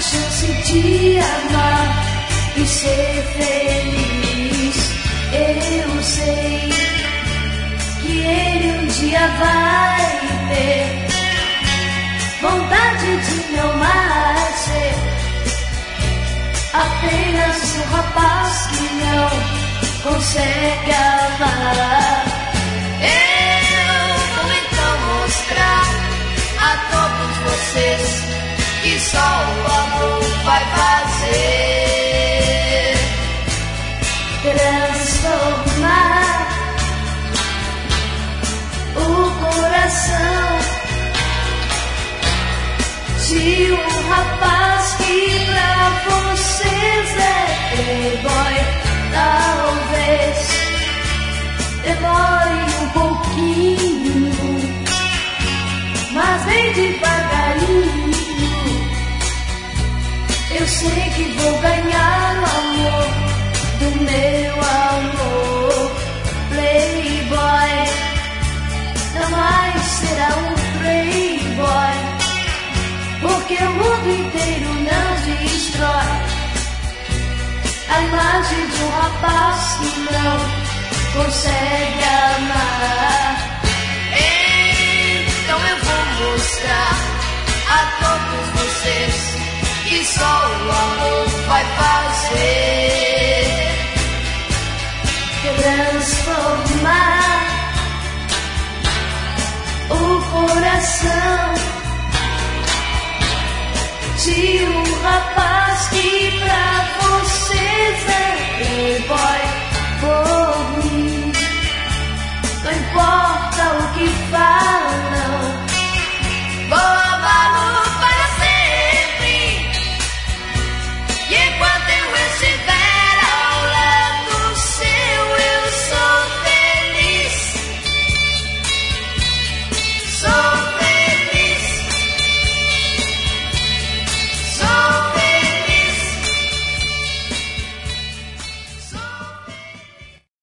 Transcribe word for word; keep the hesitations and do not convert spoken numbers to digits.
chance de amar e ser feliz. Eu sei que ele um dia vai ter vontade de não mais ser apenas um rapaz que não consegue amar. Eu vou então mostrar a todos vocês que só o amor vai fazer transformar o coração de um rapaz que pra vocês é playboy. Talvez demore um pouquinho, mas bem devagarinho eu sei que vou ganhar o amor do meu amor. Playboy não mais será um playboy, porque o mundo inteiro não destrói a imagem de um rapaz que não consegue amar.